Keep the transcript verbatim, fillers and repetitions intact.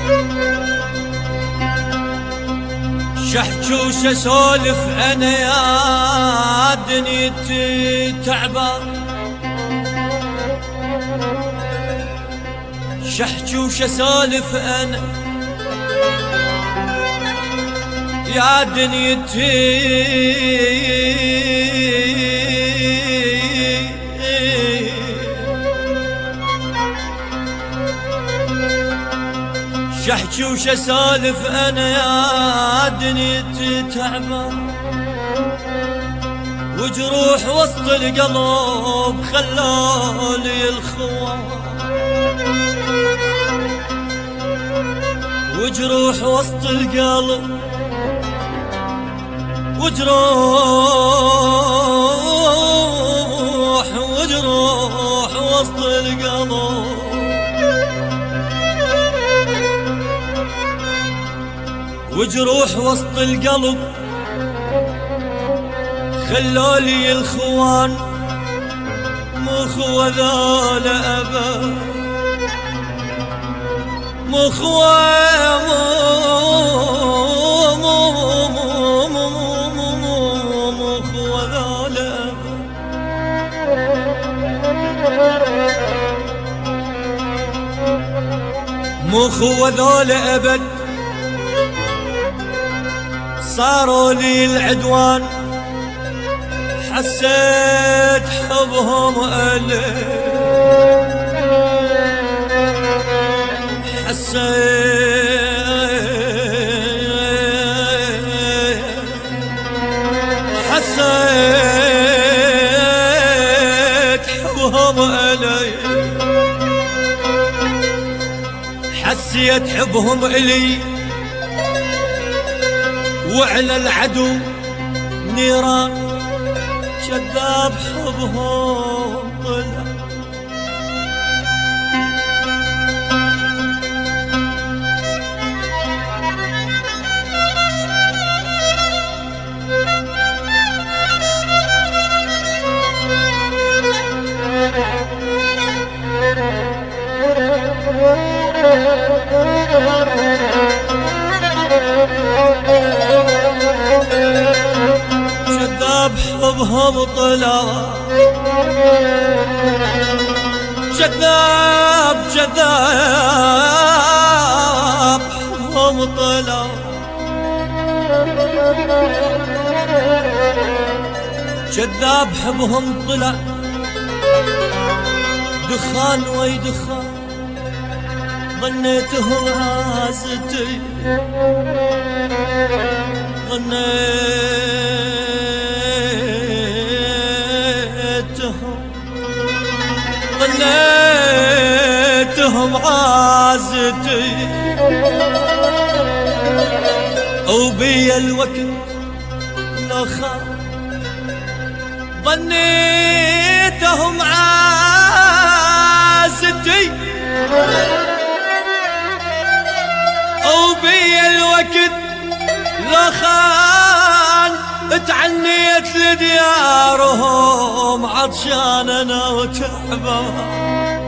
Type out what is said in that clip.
شحكي وسولف انا يا دنيتي تعبان، شحكي وسولف انا يا دنيتي شحكي وش اسولف انا يا دنيتي تعبان، وجروح وسط القلب خلولي الخوان، وجروح وسط القلب وجروح وجروح وسط القلب، وجروح وسط القلب خلولي الخوان، مو خو ذول أبا مو خو مو مو خو ذول أبا، مو خو ذول أبد، صاروا لي العدوان حسيت حبهم ألي، حسيت حسيت حبهم ألي، حسيت حبهم إلي، وعلى العدو نيران كذاب حبهم طلع، حبهم طلع، كذاب كذاب حبهم طلع، كذاب حبهم طلع، دخان وي دخان ظنيتهم عازتي، ظنيتهم ظنيتهم عازتي، وبيا الوقت لو خان، ظنيتهم عازتي، وبيا الوقت لو خان، اتعنيت لديارهم عطشان انا وتعبان.